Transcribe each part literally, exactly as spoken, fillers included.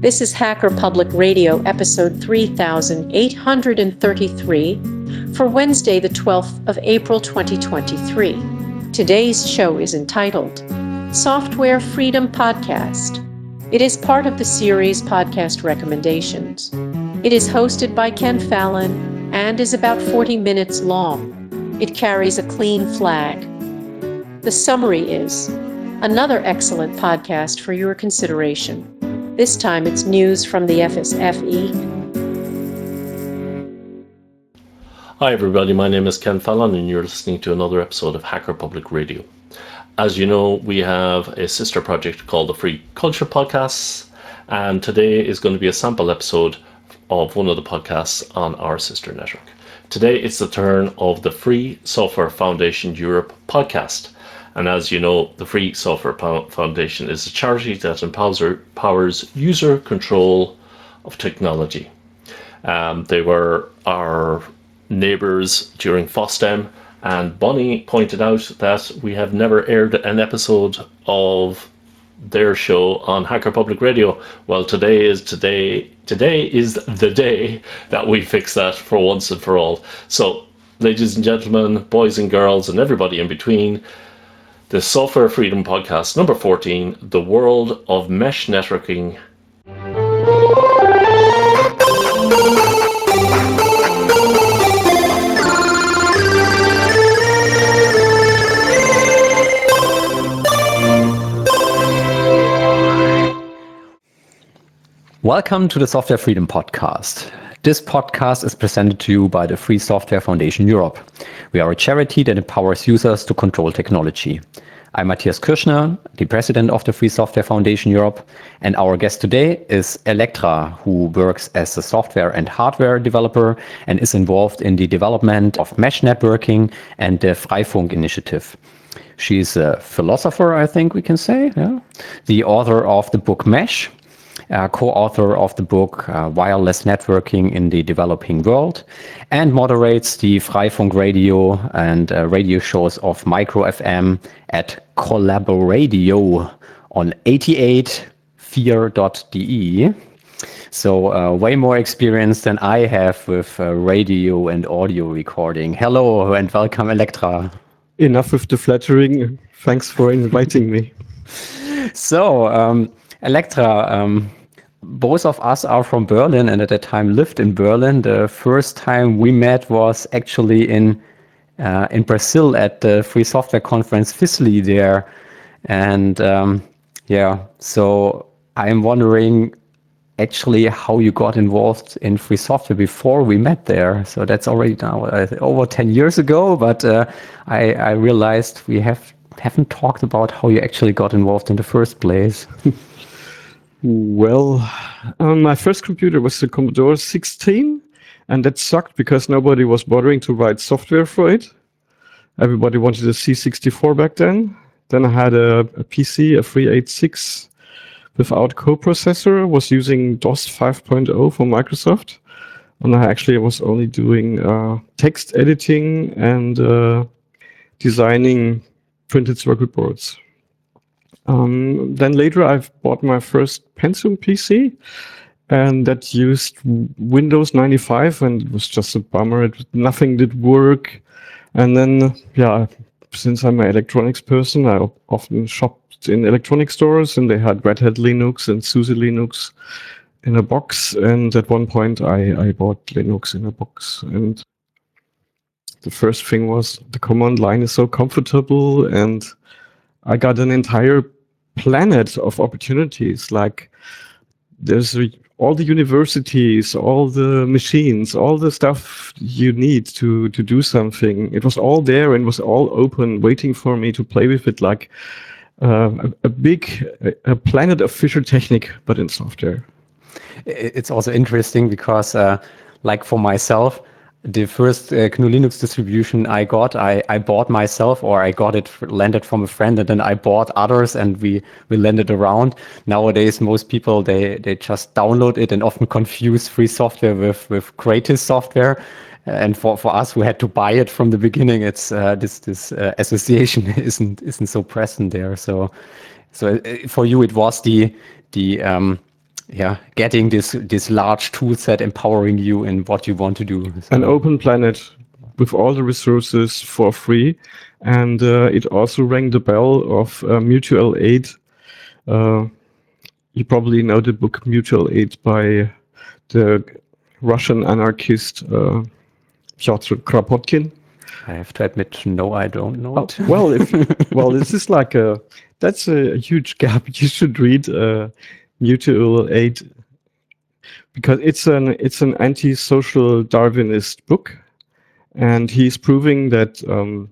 This is Hacker Public Radio, episode three thousand eight hundred thirty-three, for Wednesday, the twelfth of April, twenty twenty-three. Today's show is entitled Software Freedom Podcast. It is part of the series Podcast Recommendations. It is hosted by Ken Fallon and is about forty minutes long. It carries a clean flag. The summary is another excellent podcast for your consideration. This time it's news from the F S F E. Hi everybody, my name is Ken Fallon and you're listening to another episode of Hacker Public Radio. As you know, we have a sister project called the Free Culture Podcasts, and today is going to be a sample episode of one of the podcasts on our sister network. Today it's the turn of the Free Software Foundation Europe podcast. And as you know, the Free Software Foundation is a charity that empowers, empowers user control of technology. Um, they were our neighbours during FOSDEM, and Bonnie pointed out that we have never aired an episode of their show on Hacker Public Radio. Well, today is today. Today is the day that we fix that for once and for all. So, ladies and gentlemen, boys and girls, and everybody in between, the Software Freedom Podcast, number fourteen, The World of Mesh Networking. Welcome to the Software Freedom Podcast. This podcast is presented to you by the Free Software Foundation Europe. We are a charity that empowers users to control technology. I'm Matthias Kirschner, the president of the Free Software Foundation Europe, and our guest today is Elektra, who works as a software and hardware developer and is involved in the development of mesh networking and the Freifunk initiative. She's a philosopher, I think we can say, yeah? The author of the book Mesh, Uh, co-author of the book uh, Wireless Networking in the Developing World, and moderates the Freifunk radio and uh, radio shows of Micro F M at Collaboradio on eighty-eight four dot d e. So uh, way more experience than I have with uh, radio and audio recording. Hello and welcome, Elektra. Enough with the flattering. Thanks for inviting me. So, um, Elektra, um, both of us are from Berlin and at that time lived in Berlin. The first time we met was actually in uh, in Brazil at the Free Software Conference FISLI there. And um, yeah, so I'm wondering actually how you got involved in free software before we met there. So that's already now uh, over ten years ago, but uh, I, I realized we have, haven't talked about how you actually got involved in the first place. Well, um, my first computer was the Commodore sixteen, and that sucked because nobody was bothering to write software for it. Everybody wanted a C sixty-four back then. Then I had a, a P C, a three eighty-six without coprocessor, was using DOS five point oh from Microsoft. And I actually was only doing uh, text editing and uh, designing printed circuit boards. Um, then later I bought my first Pentium P C, and that used Windows ninety-five, and it was just a bummer. It, nothing did work. And then, yeah, since I'm an electronics person, I often shopped in electronic stores, and they had Red Hat Linux and SUSE Linux in a box. And at one point I, I bought Linux in a box. And the first thing was the command line is so comfortable, and I got an entire planet of opportunities. Like there's a, all the universities, all the machines, all the stuff you need to, to do something. It was all there and was all open, waiting for me to play with it, like uh, a, a big a, a planet of Fischer Technik, but in software. It's also interesting because, uh, like for myself, the first uh, G N U Linux distribution I got, I, I bought myself, or I got it landed from a friend, and then I bought others, and we, we landed around. Nowadays, most people, they, they just download it and often confuse free software with, with gratis software. And for, for us, we had to buy it from the beginning. It's uh, this this uh, association isn't isn't so present there. So so uh, for you, it was the the um, yeah, getting this this large tool set empowering you in what you want to do. So, An open planet with all the resources for free. And uh, it also rang the bell of uh, mutual aid. Uh, you probably know the book Mutual Aid by the Russian anarchist uh, Pyotr Kropotkin. I have to admit, no, I don't know Oh, it. well, if, well, this is like a that's a huge gap. You should read uh, Mutual Aid because it's an it's an anti-social Darwinist book, and he's proving that um,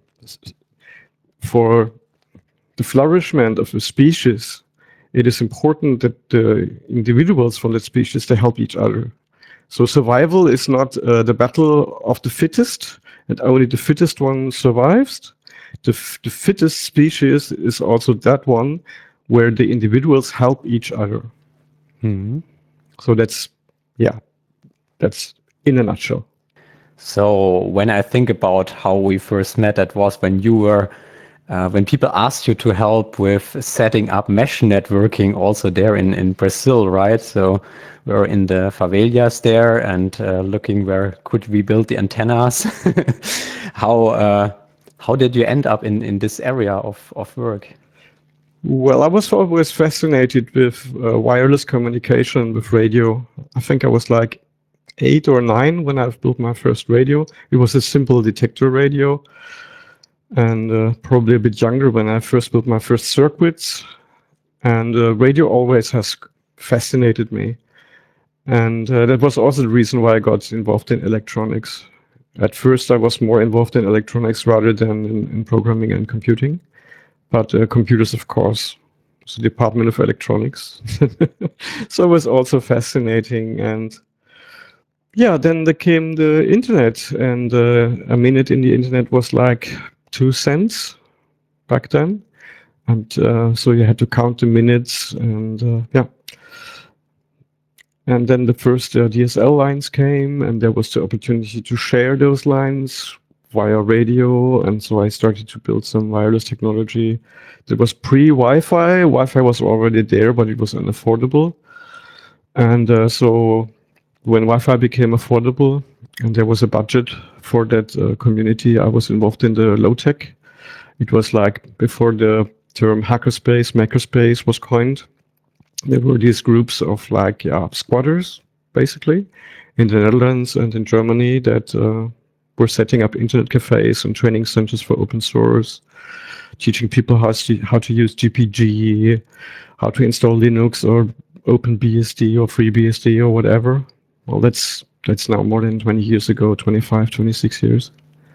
for the flourishment of a species, it is important that the individuals from that species they help each other. So survival is not uh, the battle of the fittest, and only the fittest one survives. The, f- the fittest species is also that one where the individuals help each other. Mhm. So that's, yeah, that's in a nutshell. So when I think about how we first met, that was when you were, uh, when people asked you to help with setting up mesh networking also there in, in Brazil, right? So we were in the favelas there and uh, looking where could we build the antennas. how uh, how did you end up in, in this area of, of work? Well, I was always fascinated with uh, wireless communication with radio. I think I was like eight or nine when I built my first radio. It was a simple detector radio, and uh, probably a bit younger when I first built my first circuits. And uh, radio always has fascinated me. And uh, that was also the reason why I got involved in electronics. At first, I was more involved in electronics rather than in, in programming and computing. But uh, computers, of course, it's the Department of Electronics. So it was also fascinating. And yeah, then there came the internet, and uh, a minute in the internet was like two cents back then. And uh, so you had to count the minutes, and uh, yeah. And then the first uh, D S L lines came, and there was the opportunity to share those lines via radio. And so I started to build some wireless technology. That was pre-Wi-Fi. Wi-Fi was already there, but it was unaffordable. And uh, so when Wi-Fi became affordable and there was a budget for that uh, community, I was involved in the low-tech. It was like before the term hackerspace, makerspace was coined. There were these groups of like yeah, squatters, basically, in the Netherlands and in Germany that uh, were setting up internet cafes and training centers for open source, teaching people how to, how to use G P G, how to install Linux or OpenBSD or FreeBSD or whatever. Well, that's that's now more than twenty years ago, twenty-five, twenty-six years.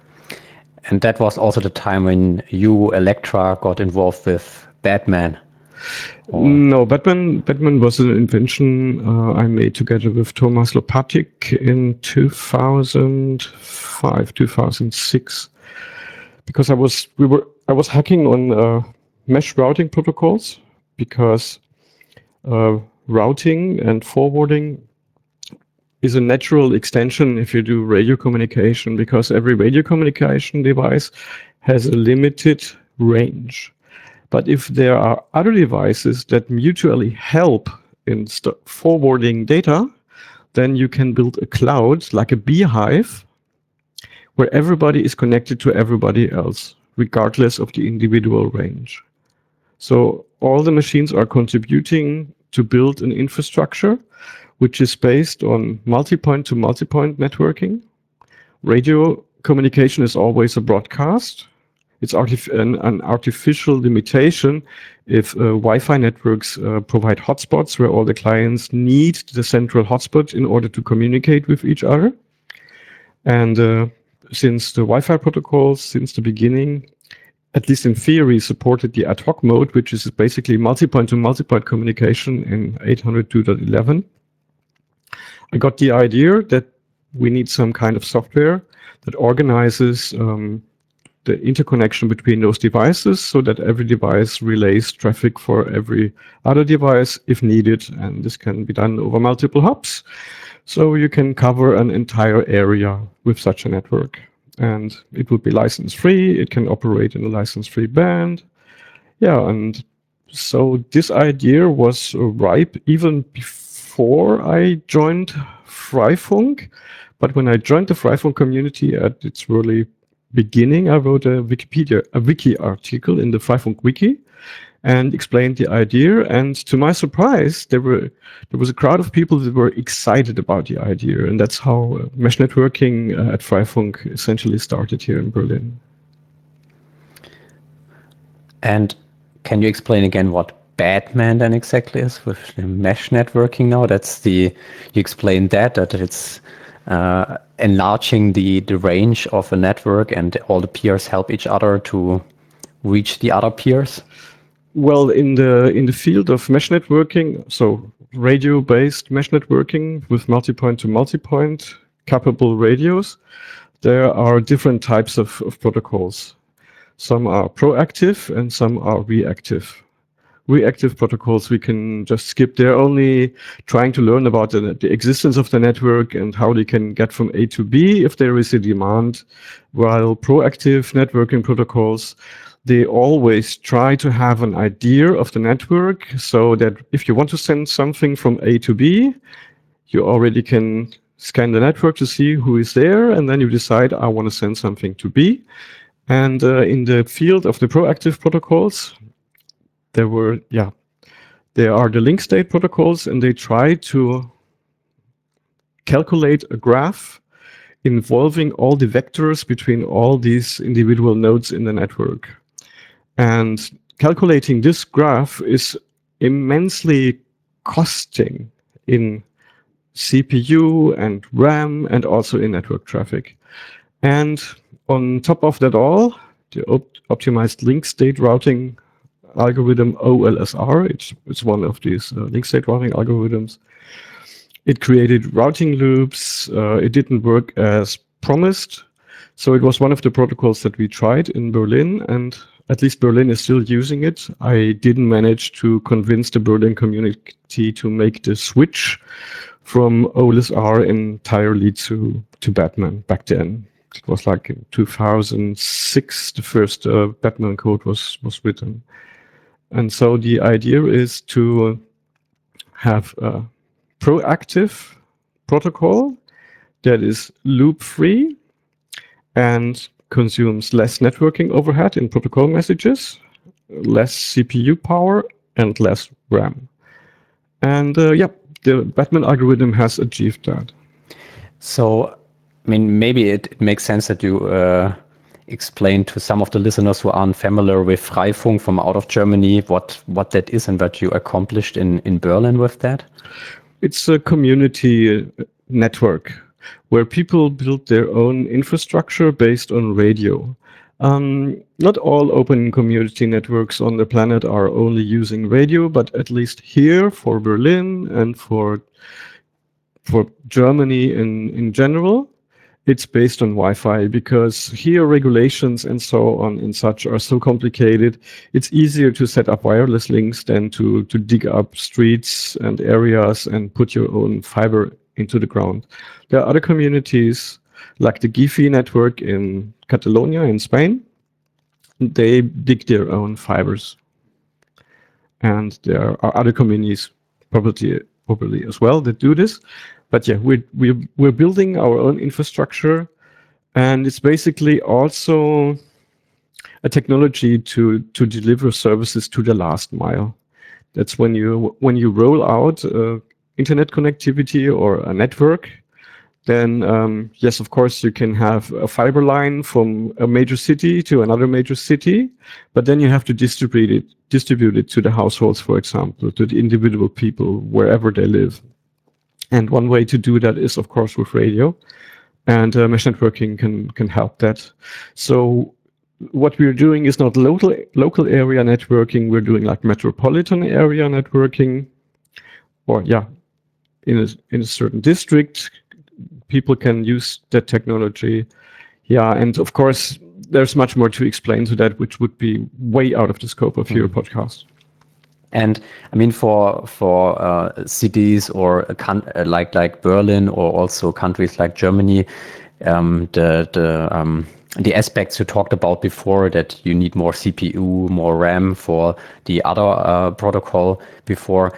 And that was also the time when you, Electra, got involved with Batman. Or... No, Batman Batman was an invention uh, I made together with Thomas Lopatic in two thousand five, two thousand six, because I was we were I was hacking on uh, mesh routing protocols, because uh, routing and forwarding is a natural extension if you do radio communication, because every radio communication device has a limited range. But if there are other devices that mutually help in st- forwarding data, then you can build a cloud like a beehive where everybody is connected to everybody else, regardless of the individual range. So all the machines are contributing to build an infrastructure which is based on multi-point to multi-point networking. Radio communication is always a broadcast. It's artif- an, an artificial limitation if uh, Wi-Fi networks uh, provide hotspots where all the clients need the central hotspot in order to communicate with each other. And uh, since the Wi-Fi protocols, since the beginning, at least in theory, supported the ad hoc mode, which is basically multi-point to multi-point communication in eight hundred two dot eleven, I got the idea that we need some kind of software that organizes um, the interconnection between those devices so that every device relays traffic for every other device if needed. And this can be done over multiple hops. So you can cover an entire area with such a network. And it would be license free. It can operate in a license free band. Yeah, and so this idea was ripe even before before I joined Freifunk, but when I joined the Freifunk community at its really beginning, I wrote a Wikipedia, a wiki article in the Freifunk wiki and explained the idea. And to my surprise, there were there was a crowd of people that were excited about the idea, and that's how uh, mesh networking uh, at Freifunk essentially started here in Berlin. And can you explain again what Batman then exactly is with the mesh networking now? That's the, you explained that, that it's uh, enlarging the, the range of a network and all the peers help each other to reach the other peers? Well, in the in the field of mesh networking, so radio-based mesh networking with multipoint to multipoint capable radios, there are different types of, of protocols. Some are proactive and some are reactive. Reactive protocols we can just skip. They're only trying to learn about the, the existence of the network and how they can get from A to B if there is a demand, while proactive networking protocols, they always try to have an idea of the network so that if you want to send something from A to B, you already can scan the network to see who is there, and then you decide, I want to send something to B. And uh, in the field of the proactive protocols, there were, yeah, there are the link state protocols, and they try to calculate a graph involving all the vectors between all these individual nodes in the network. And calculating this graph is immensely costing in C P U and RAM and also in network traffic. And on top of that all, the op optimized link state routing algorithm O L S R, it's, it's one of these uh, link state routing algorithms. It created routing loops. Uh, it didn't work as promised. So it was one of the protocols that we tried in Berlin, and at least Berlin is still using it. I didn't manage to convince the Berlin community to make the switch from O L S R entirely to, to Batman back then. It was like in two thousand six, the first uh, Batman code was, was written. And so the idea is to have a proactive protocol that is loop-free and consumes less networking overhead in protocol messages, less C P U power, and less RAM. And uh, yeah, the Batman algorithm has achieved that. So, I mean, maybe it, it makes sense that you uh, explain to some of the listeners who aren't familiar with Freifunk from out of Germany what, what that is and what you accomplished in, in Berlin with that. It's a community network where people build their own infrastructure based on radio. Um, not all open community networks on the planet are only using radio, but at least here for Berlin and for for Germany in, in general, it's based on Wi-Fi, because here regulations and so on and such are so complicated. It's easier to set up wireless links than to, to dig up streets and areas and put your own fiber into the ground. There are other communities like the Gifi network in Catalonia in Spain. They dig their own fibers. And there are other communities probably, probably as well that do this. But yeah, we're, we're, we're building our own infrastructure, and it's basically also a technology to, to deliver services to the last mile. That's when you, when you roll out uh, internet connectivity or a network, then um, yes, of course, you can have a fiber line from a major city to another major city, but then you have to distribute it, distribute it to the households, for example, to the individual people, wherever they live. And one way to do that is, of course, with radio, and uh, mesh networking can can help that. So what we're doing is not local local area networking. We're doing like metropolitan area networking, or yeah, in a in a certain district, people can use that technology. Yeah, and of course, there's much more to explain to that, which would be way out of the scope of mm-hmm. your podcast. And I mean, for for uh, cities or a con like like Berlin, or also countries like Germany, um, the the um, the aspects you talked about before, that you need more C P U, more RAM for the other uh, protocol before,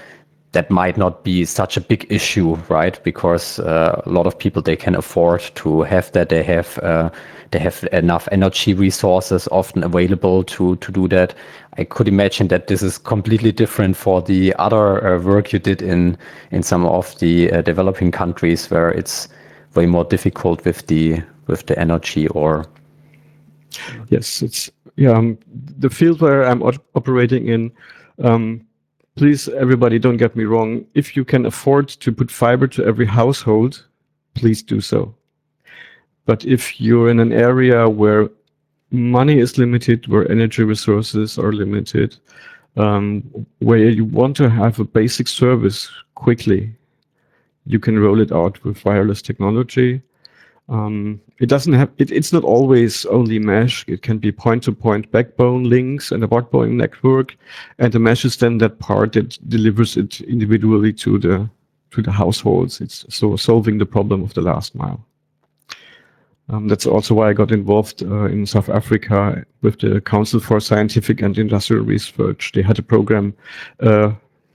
that might not be such a big issue, right? Because uh, a lot of people, they can afford to have that. They have uh, they have enough energy resources often available to to do that. I could imagine that this is completely different for the other uh, work you did in in some of the uh, developing countries where it's way more difficult with the with the energy. Or yes, it's yeah um, the field where I'm op- operating in. Um, please, everybody, don't get me wrong. If you can afford to put fiber to every household, please do so. But if you're in an area where money is limited, where energy resources are limited, um, where you want to have a basic service quickly, you can roll it out with wireless technology. Um, it doesn't have, it, it's not always only mesh. It can be point-to-point backbone links and a backbone network. And the mesh is then that part that delivers it individually to the, to the households. It's so solving the problem of the last mile. Um, that's also why I got involved uh, in South Africa with the Council for Scientific and Industrial Research. They had a program, uh,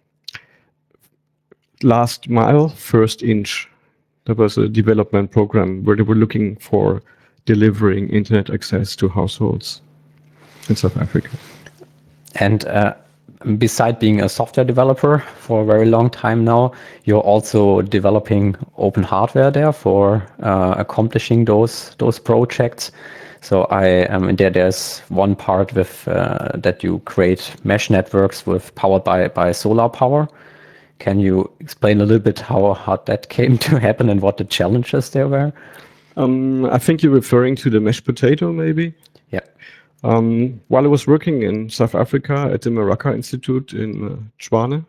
last mile, first inch. That was a development program where they were looking for delivering internet access to households in South Africa. And uh, beside being a software developer for a very long time now, you're also developing open hardware there for uh, accomplishing those those projects. So I um, and there there's one part with uh, that you create mesh networks with powered by by solar power. Can you explain a little bit how, how that came to happen and what the challenges there were? Um, I think you're referring to the Mesh Potato, maybe? Yeah. Um, while I was working in South Africa at the Maraka Institute in uh, Tshwane,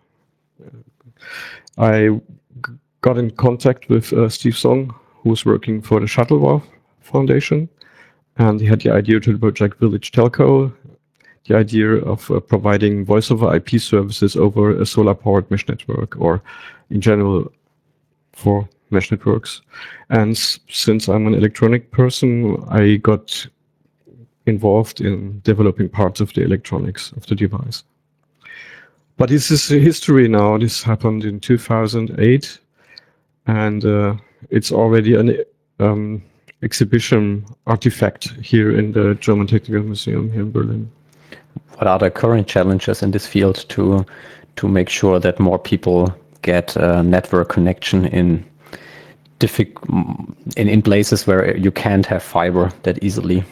I g- got in contact with uh, Steve Song, who was working for the Shuttleworth Foundation, and he had the idea to the project Village Telco, the idea of uh, providing voice over I P services over a solar-powered mesh network, or in general for mesh networks. And s- since I'm an electronic person, I got involved in developing parts of the electronics of the device. But this is a history now. This happened in two thousand eight, and uh, it's already an um, exhibition artifact here in the German Technical Museum here in Berlin. What are the current challenges in this field to to make sure that more people get a network connection in diffi- in, in places where you can't have fiber that easily?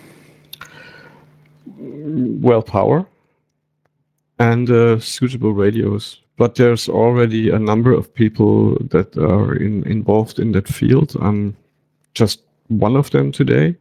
Well, power and uh, suitable radios. But there's already a number of people that are in, involved in that field. I'm just one of them today.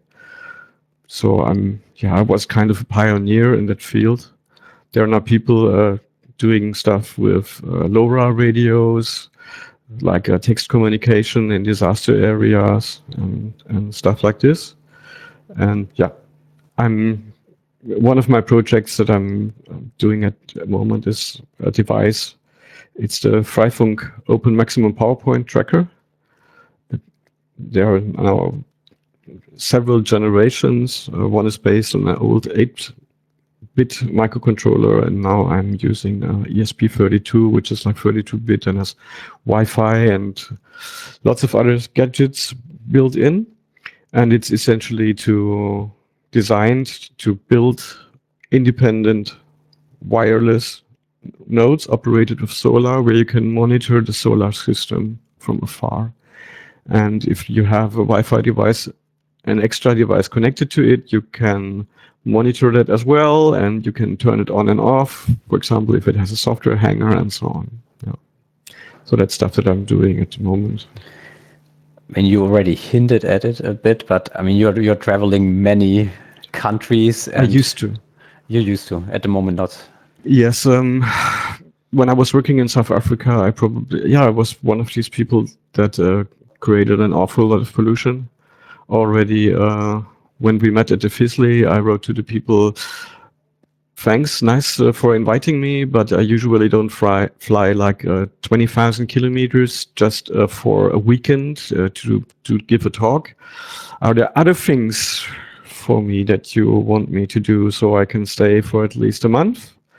So I'm, yeah, I was kind of a pioneer in that field. There are now people uh, doing stuff with uh, LoRa radios, like uh, text communication in disaster areas and, and stuff like this. And yeah, I'm one of my projects that I'm doing at the moment is a device. It's the Freifunk Open Maximum Power Point Tracker. There are now several generations. Uh, one is based on an old eight-bit microcontroller, and now I'm using uh, E S P thirty-two, which is like thirty-two bit and has Wi-Fi and lots of other gadgets built in. And it's essentially to designed to build independent wireless nodes operated with solar, where you can monitor the solar system from afar. And if you have a Wi-Fi device, an extra device connected to it, you can monitor that as well, and you can turn it on and off, for example, if it has a software hanger and so on. Yeah. So that's stuff that I'm doing at the moment. I mean, you already hinted at it a bit, but I mean, you're you're traveling many countries. I used to. You're used to. At the moment, not. Yes. Um, when I was working in South Africa, I probably, yeah, I was one of these people that uh, created an awful lot of pollution. Already, uh, when we met at the Fisley, I wrote to the people, thanks, nice uh, for inviting me, but I usually don't fly, fly like uh, twenty thousand kilometers just uh, for a weekend uh, to, to give a talk. Are there other things for me that you want me to do so I can stay for at least a month?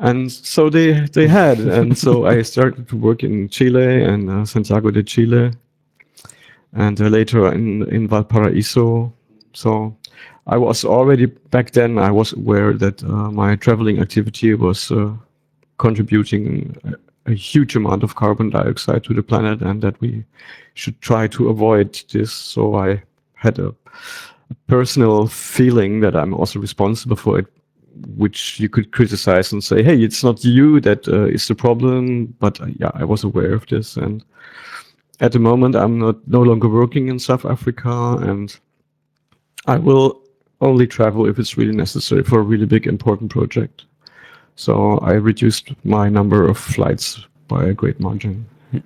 And so they they had, and so I started to work in Chile and uh, Santiago de Chile, and uh, later in in Valparaiso. So I was already back then. I was aware that uh, my traveling activity was uh, contributing a, a huge amount of carbon dioxide to the planet, and that we should try to avoid this. So I had a, a personal feeling that I'm also responsible for it, which you could criticize and say, hey, it's not you that uh, is the problem. But uh, yeah, I was aware of this. And at the moment, I'm not no longer working in South Africa, and I will only travel if it's really necessary for a really big, important project. So I reduced my number of flights by a great margin.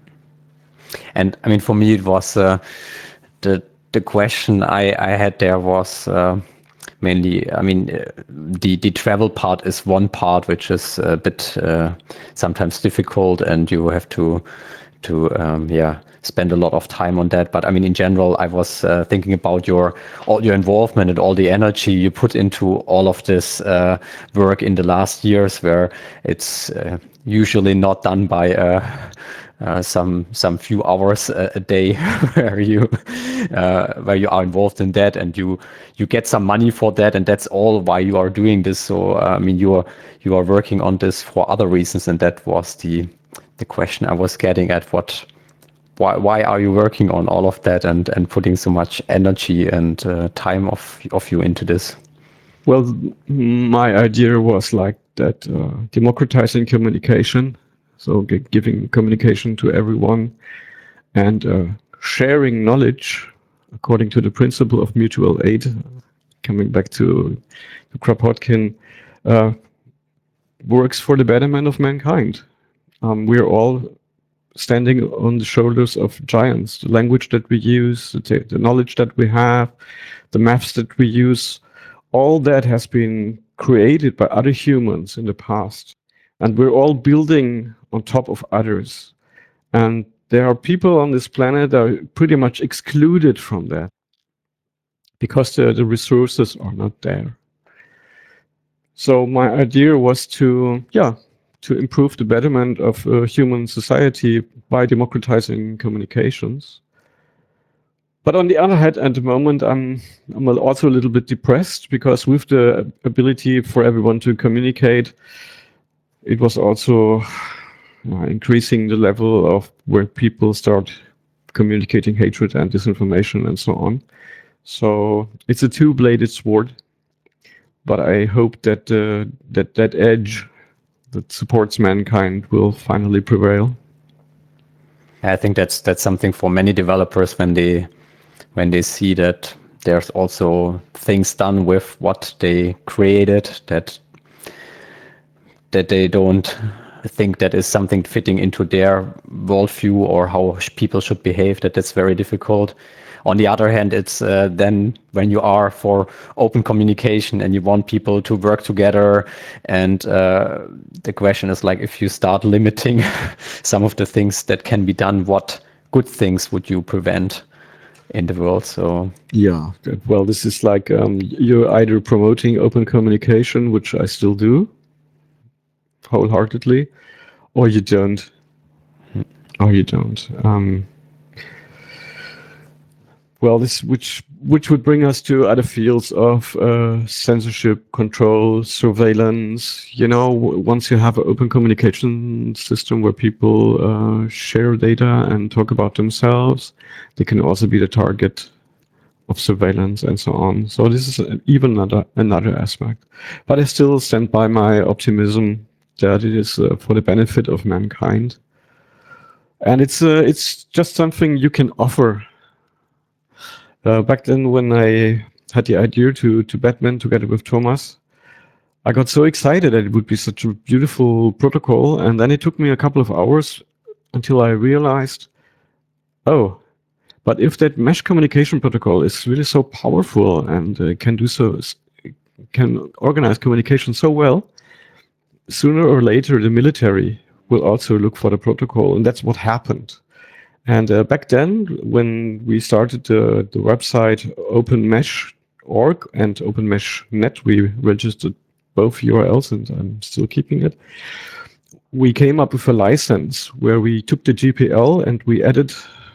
And I mean, for me, it was uh, the the question I, I had there was uh, mainly, I mean, uh, the the travel part is one part which is a bit uh, sometimes difficult, and you have to to um, yeah spend a lot of time on that. But I mean, in general, I was uh, thinking about your all your involvement and all the energy you put into all of this uh, work in the last years, where it's uh, usually not done by uh, uh, some some few hours a, a day, where you uh, where you are involved in that, and you you get some money for that, and that's all why you are doing this. So uh, I mean, you are you are working on this for other reasons, and that was the the question I was getting at. What Why, why are you working on all of that and, and putting so much energy and uh, time of, of you into this? Well, my idea was like that uh, democratizing communication, so g- giving communication to everyone and uh, sharing knowledge according to the principle of mutual aid, coming back to, to Kropotkin, uh, works for the betterment of mankind. Um, we're all standing on the shoulders of giants. The language that we use, the, t- the knowledge that we have, the maths that we use, all that has been created by other humans in the past. And we're all building on top of others. And there are people on this planet that are pretty much excluded from that because the, the resources are not there. So my idea was to, yeah, to improve the betterment of uh, human society by democratizing communications. But on the other hand, at the moment, I'm I'm also a little bit depressed, because with the ability for everyone to communicate, it was also uh, increasing the level of where people start communicating hatred and disinformation and so on. So it's a two-bladed sword, but I hope that uh, that that edge that supports mankind will finally prevail. I think that's that's something for many developers when they when they see that there's also things done with what they created that that they don't think that is something fitting into their worldview or how sh- people should behave, that that's very difficult. On the other hand, it's uh, then when you are for open communication and you want people to work together, and uh, the question is like, if you start limiting some of the things that can be done, what good things would you prevent in the world? So yeah, well, this is like um, you're either promoting open communication, which I still do wholeheartedly, or you don't, or you don't. Um, Well, this which which would bring us to other fields of uh, censorship, control, surveillance. You know, w- once you have an open communication system where people uh, share data and talk about themselves, they can also be the target of surveillance and so on. So this is an- even another another aspect. But I still stand by my optimism that it is uh, for the benefit of mankind, and it's uh, it's just something you can offer. Uh, back then, when I had the idea to to Batman together with Thomas, I got so excited that it would be such a beautiful protocol, and then it took me a couple of hours until I realized, oh, but if that mesh communication protocol is really so powerful and uh, can do so, can organize communication so well, sooner or later the military will also look for the protocol, and that's what happened. And uh, back then, when we started the, the website OpenMesh dot org and OpenMesh dot net, we registered both U R Ls, and I'm still keeping it. We came up with a license where we took the G P L and we added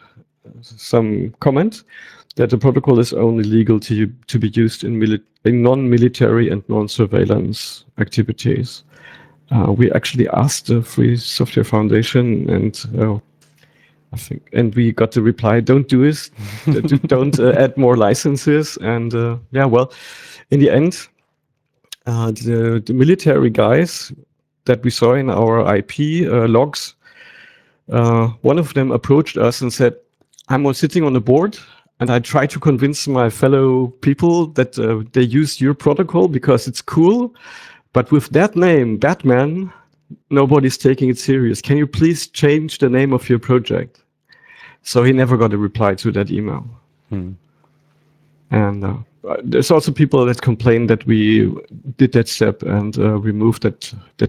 some comment that the protocol is only legal to to be used in, mili- in non-military and non-surveillance activities. Uh, we actually asked the Free Software Foundation, and uh, I think, and we got the reply: "Don't do this. Don't uh, add more licenses." And uh, yeah, well, in the end, uh, the the military guys that we saw in our I P uh, logs, uh, one of them approached us and said, "I'm sitting on the board, and I try to convince my fellow people that uh, they use your protocol because it's cool. But with that name, Batman, nobody's taking it serious. Can you please change the name of your project?" So he never got a reply to that email. Hmm. And uh, there's also people that complain that we did that step and uh, removed that that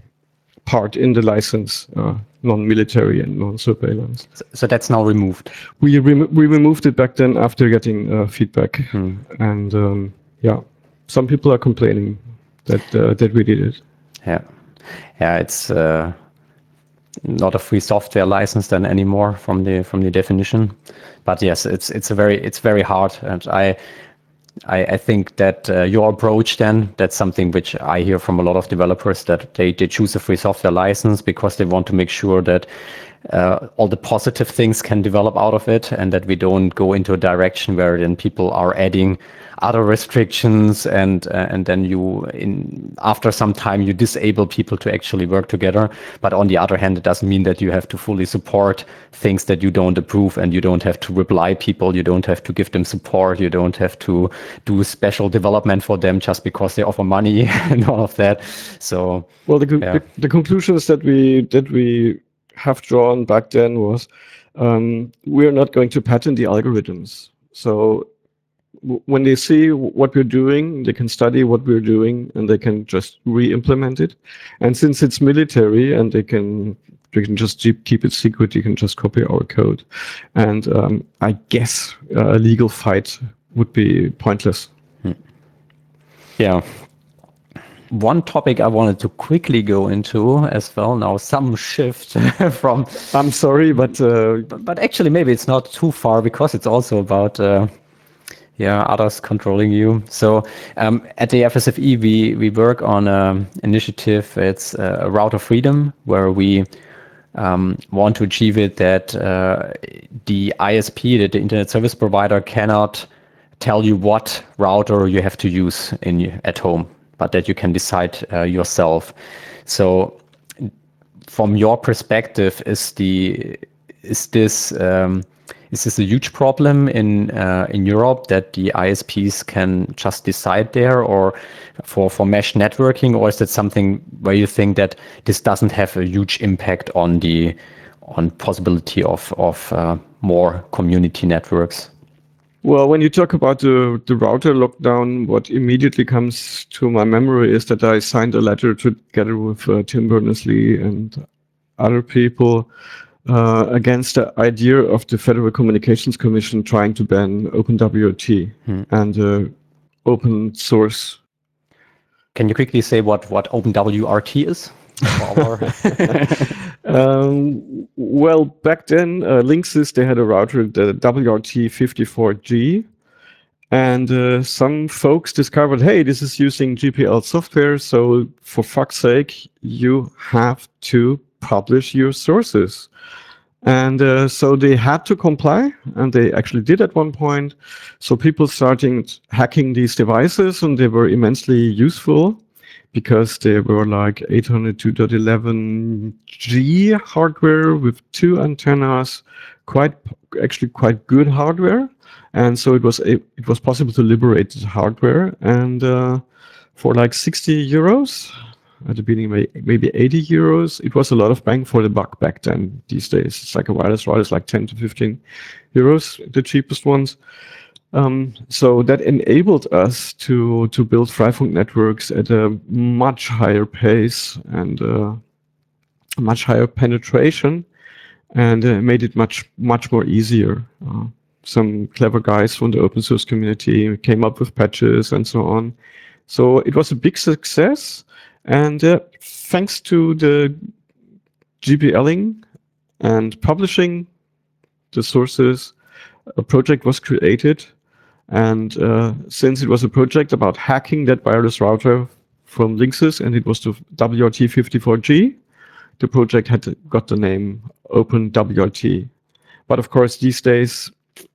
part in the license, uh, non-military and non-surveillance. So, so that's now removed. We rem- we removed it back then after getting uh, feedback, Hmm. and um, yeah, some people are complaining that uh, that we did it. Yeah, yeah, it's uh, not a free software license then anymore from the from the definition. But yes, it's it's a very it's very hard, and I I, I think that uh, your approach then, that's something which I hear from a lot of developers, that they, they choose a free software license because they want to make sure that uh, all the positive things can develop out of it, and that we don't go into a direction where then people are adding other restrictions, and uh, and then you in after some time you disable people to actually work together. But on the other hand, it doesn't mean that you have to fully support things that you don't approve, and you don't have to reply people, you don't have to give them support, you don't have to do special development for them just because they offer money and all of that. So well, the co- yeah. the, the conclusions that we that we have drawn back then was um, we're not going to patent the algorithms. So w- when they see what we're doing, they can study what we're doing, and they can just re-implement it. And since it's military and they can they can just keep keep it secret, you can just copy our code. And um, I guess uh, a legal fight would be pointless. Yeah. One topic I wanted to quickly go into as well, now some shift from, I'm sorry, but uh, but, but actually maybe it's not too far, because it's also about uh, yeah, others controlling you. So um, at the F S F E, we, we work on an initiative, it's uh, a router freedom, where we um, want to achieve it that uh, the I S P, that the internet service provider, cannot tell you what router you have to use in at home, but that you can decide uh, yourself. So from your perspective, is the is this um, is this a huge problem in uh, in Europe, that the I S Ps can just decide there, or for, for mesh networking, or is that something where you think that this doesn't have a huge impact on the on possibility of of uh, more community networks? Well, when you talk about the, the router lockdown, what immediately comes to my memory is that I signed a letter together with uh, Tim Berners-Lee and other people uh, against the idea of the Federal Communications Commission trying to ban OpenWRT Hmm. and uh, open source. Can you quickly say what, what OpenWRT is? For our- um, well, back then, uh, Linksys, they had a router, the W R T fifty-four G, and uh, some folks discovered, hey, this is using G P L software, so for fuck's sake, you have to publish your sources. And uh, so they had to comply, and they actually did at one point. So people started hacking these devices, and they were immensely useful, because they were like eight oh two dot eleven G hardware with two antennas, quite actually quite good hardware, and so it was a, it was possible to liberate the hardware, and uh, for like sixty euros at the beginning, maybe eighty euros, it was a lot of bang for the buck back then. These days, it's like a wireless router, it's like ten to fifteen euros, the cheapest ones. Um, so that enabled us to to build Freifunk networks at a much higher pace and uh, much higher penetration, and uh, made it much much more easier. Uh, some clever guys from the open source community came up with patches and so on So it was a big success, and uh, thanks to the GPLing and publishing the sources, a project was created. And uh, since it was a project about hacking that wireless router from Linksys, and it was to W R T fifty-four G, the project had got the name Open W R T. But of course, these days,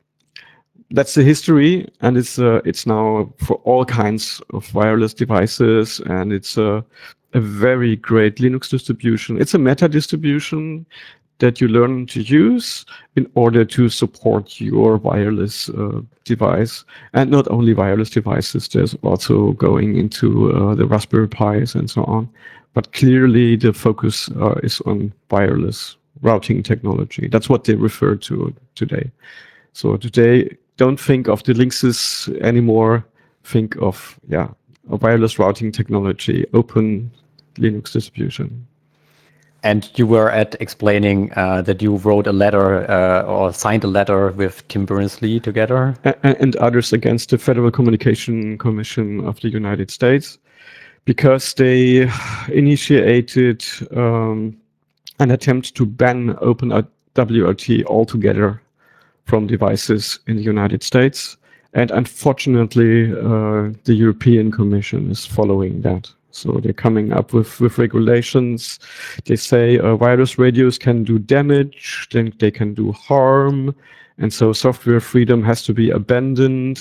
that's the history, and it's uh, it's now for all kinds of wireless devices, and it's a, a very great Linux distribution. It's a meta distribution that you learn to use in order to support your wireless uh, device. And not only wireless devices, there's also going into uh, the Raspberry Pis and so on. But clearly the focus uh, is on wireless routing technology. That's what they refer to today. So today, don't think of the Linksys anymore. Think of, yeah, a wireless routing technology, open Linux distribution. And you were at explaining uh, that you wrote a letter uh, or signed a letter with Tim Berners-Lee together. And, and others against the Federal Communication Commission of the United States, because they initiated um, an attempt to ban Open W R T altogether from devices in the United States. And unfortunately, uh, the European Commission is following that. So they're coming up with, with regulations. They say uh, wireless radios can do damage, then they can do harm. And so software freedom has to be abandoned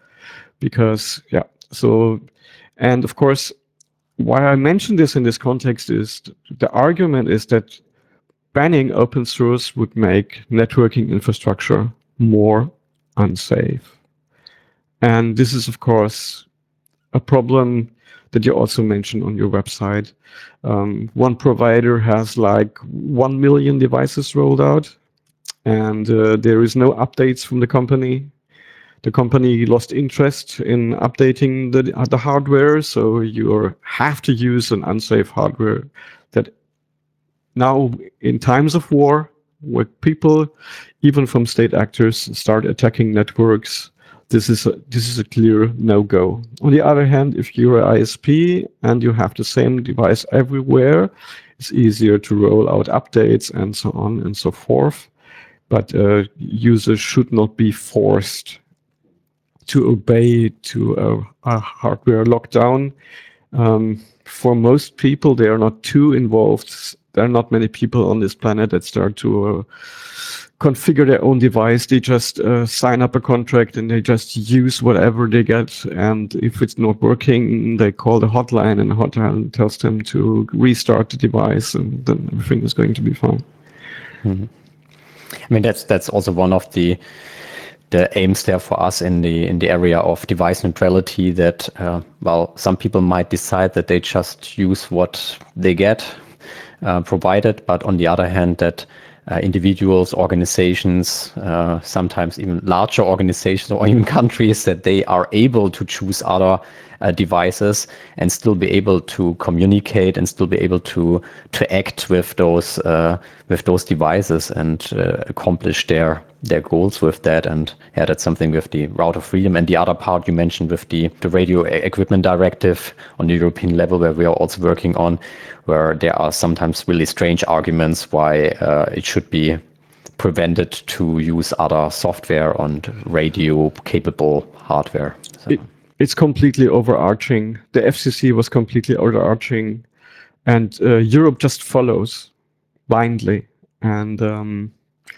because, yeah, so, and of course, why I mention this in this context is the argument is that banning open source would make networking infrastructure more unsafe. And this is, of course, a problem that you also mentioned on your website. Um, one provider has like one million devices rolled out, and uh, there is no updates from the company. The company lost interest in updating the, uh, the hardware, so you have to use an unsafe hardware that now in times of war, where people, even from state actors, start attacking networks, This is a, this is a clear no-go. On the other hand, if you're an I S P and you have the same device everywhere, it's easier to roll out updates and so on and so forth. But uh, users should not be forced to obey to a, a hardware lockdown. Um, for most people, they are not too involved. There are not many people on this planet that start to uh, configure their own device. They just uh, sign up a contract and they just use whatever they get. And if it's not working, they call the hotline, and the hotline tells them to restart the device, and then everything is going to be fine. Mm-hmm. I mean, that's that's also one of the the aims there for us in the in the area of device neutrality. That uh, well, some people might decide that they just use what they get uh, provided, but on the other hand, that Uh, individuals, organizations, uh, sometimes even larger organizations or even countries, that they are able to choose other uh, devices and still be able to communicate and still be able to to act with those uh, with those devices and uh, accomplish their their goals with that. And yeah, that's something with the router freedom. And the other part you mentioned with the the radio equipment directive on the European level, where we are also working on, where there are sometimes really strange arguments why uh, it should be prevented to use other software and radio-capable hardware. So. It, it's completely overarching. The F C C was completely overarching, and uh, Europe just follows blindly. And um,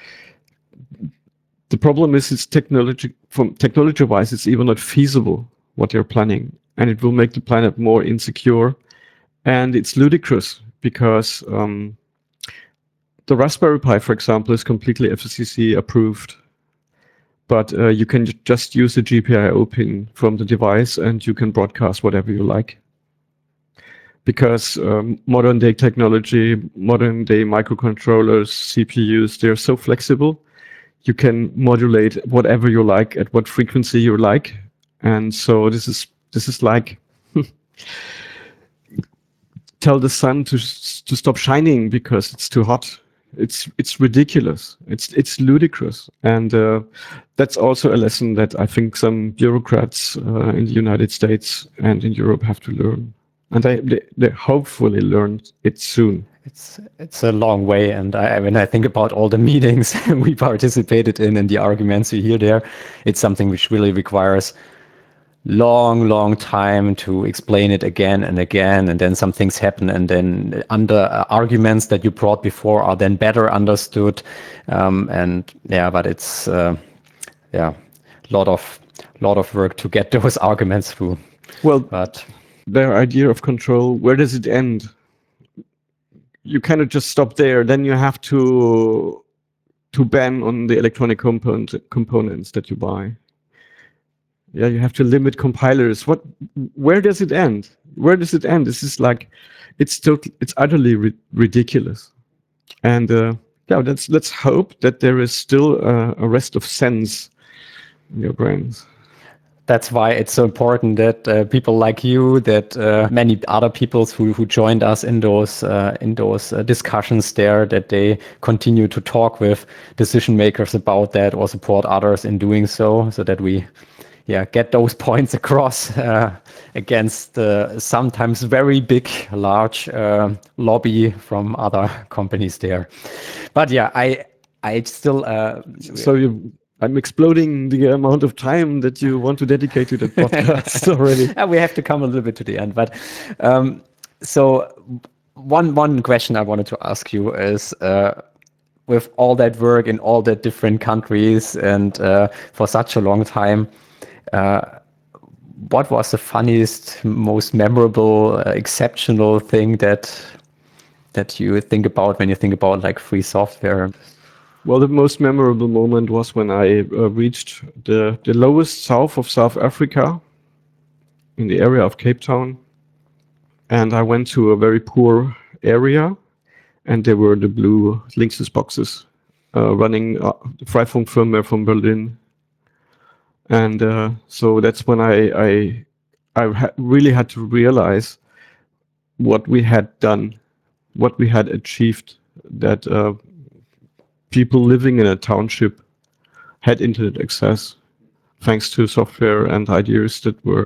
the problem is, it's technology from technology-wise, it's even not feasible what they're planning, and it will make the planet more insecure. And it's ludicrous because um, the Raspberry Pi, for example, is completely F C C approved. But uh, you can just use the G P I O pin from the device and you can broadcast whatever you like. Because um, modern day technology, modern day microcontrollers, C P Us, they're so flexible. You can modulate whatever you like at what frequency you like. And so this is, this is like... tell the sun to to stop shining because it's too hot. It's it's ridiculous. It's it's ludicrous, and uh, that's also a lesson that I think some bureaucrats uh, in the United States and in Europe have to learn, and they they, they hopefully learn it soon. It's it's a long way, and I, when I think about all the meetings we participated in and the arguments we hear there, it's something which really requires long, long time to explain it again and again, and then some things happen, and then under uh, arguments that you brought before are then better understood, um, and yeah, but it's uh, yeah, lot of lot of work to get those arguments through. Well, but their idea of control, where does it end? You cannot just stop there. Then you have to to ban on the electronic component components that you buy. Yeah, you have to limit compilers. What? Where does it end? Where does it end? This is like, it's totally, it's utterly ri ridiculous. And uh, yeah, let's let's hope that there is still uh, a rest of sense in your brains. That's why it's so important that uh, people like you, that uh, many other people who, who joined us in those uh, in those uh, discussions there, that they continue to talk with decision makers about that or support others in doing so, so that we yeah, get those points across uh, against uh, sometimes very big, large uh, lobby from other companies there. But yeah, I I still... Uh, so you, I'm exploding the amount of time that you want to dedicate to the podcast already. We have to come a little bit to the end. But um, so one one question I wanted to ask you is, uh, with all that work in all the different countries and uh, for such a long time, Uh, what was the funniest, most memorable, uh, exceptional thing that that you think about when you think about like free software? Well, the most memorable moment was when I uh, reached the the lowest south of South Africa, in the area of Cape Town, and I went to a very poor area, and there were the blue Linksys boxes uh, running uh, Freifunk firmware from Berlin. And uh, so that's when I I, I ha really had to realize what we had done, what we had achieved, that uh, people living in a township had internet access thanks to software and ideas that were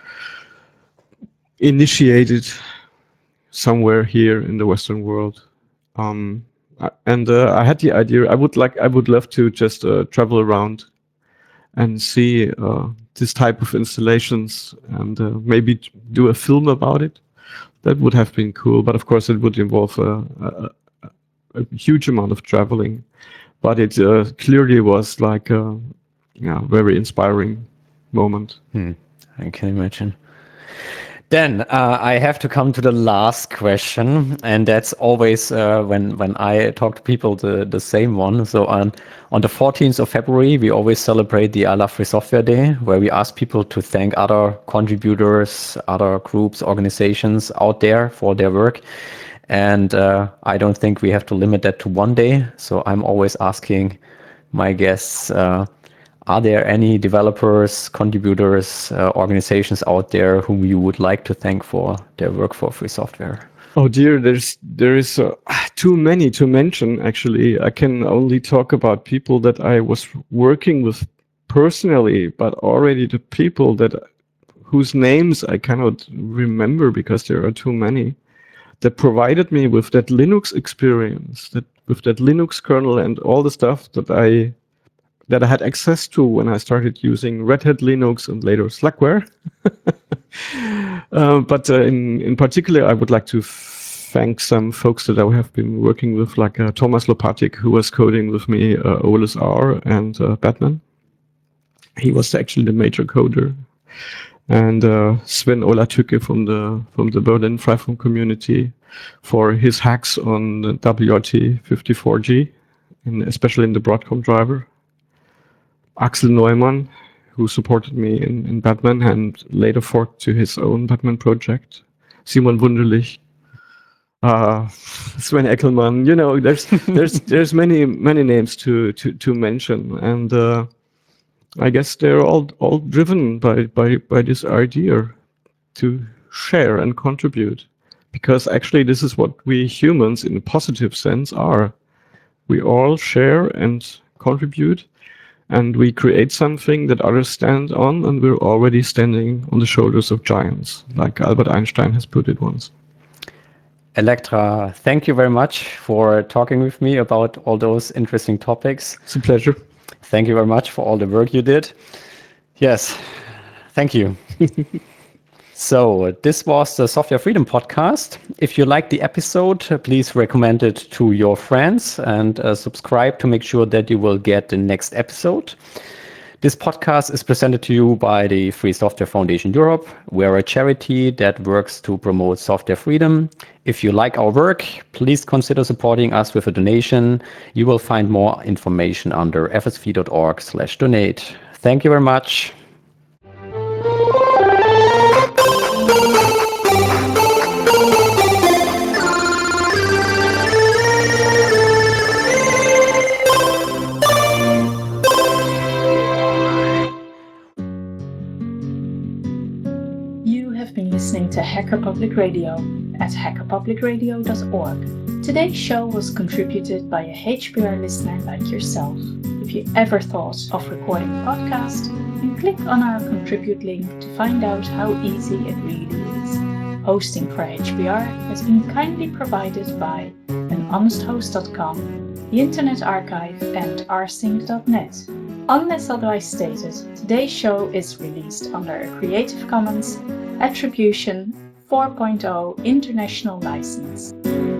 initiated somewhere here in the Western world. Um, and uh, I had the idea, I would like, I would love to just uh, travel around and see uh, this type of installations and uh, maybe do a film about it. That would have been cool, but of course it would involve a, a, a huge amount of traveling. But it uh, clearly was like a yeah, very inspiring moment. Hmm. I can imagine. Then uh, I have to come to the last question, and that's always uh, when when I talk to people the the same one. So on on the fourteenth of February, we always celebrate the I Love Free Software Day, where we ask people to thank other contributors, other groups, organizations out there for their work. And uh, I don't think we have to limit that to one day. So I'm always asking my guests, uh, are there any developers, contributors, uh, organizations out there whom you would like to thank for their work for free software? Oh dear, there's there is uh, too many to mention. Actually, I can only talk about people that I was working with personally, but already the people that whose names I cannot remember because there are too many, that provided me with that Linux experience, that with that Linux kernel and all the stuff that I that I had access to when I started using Red Hat Linux and later Slackware. uh, but uh, in, in particular, I would like to thank some folks that I have been working with, like uh, Thomas Lopatic, who was coding with me uh, O L S R and uh, Batman. He was actually the major coder. And uh, Sven Olatücke from the from the Berlin Freifunk community for his hacks on the W R T fifty-four G, and especially in the Broadcom driver. Axel Neumann, who supported me in, in Batman and later forked to his own Batman project. Simon Wunderlich, uh, Sven Eckelmann. You know, there's there's there's many many names to to to mention, and uh, I guess they're all all driven by by by this idea to share and contribute, because actually this is what we humans, in a positive sense, are. We all share and contribute, and we create something that others stand on, and we're already standing on the shoulders of giants, like Albert Einstein has put it once. Elektra, thank you very much for talking with me about all those interesting topics. It's a pleasure. Thank you very much for all the work you did. Yes, thank you. So this was the Software Freedom Podcast. If you liked the episode, please recommend it to your friends and uh, subscribe to make sure that you will get the next episode. This podcast is presented to you by the Free Software Foundation Europe. We are a charity that works to promote software freedom. If you like our work, please consider supporting us with a donation. You will find more information under f s v dot org slash donate. Thank you very much. You have been listening to Hacker Public Radio at hacker public radio dot org. Today's show was contributed by a H P R listener like yourself. If you ever thought of recording a podcast, then click on our contribute link to find out how easy it really is. Hosting for H P R has been kindly provided by an honest host dot com, the Internet Archive, and r sync dot net. Unless otherwise stated, today's show is released under a Creative Commons Attribution four point oh International License.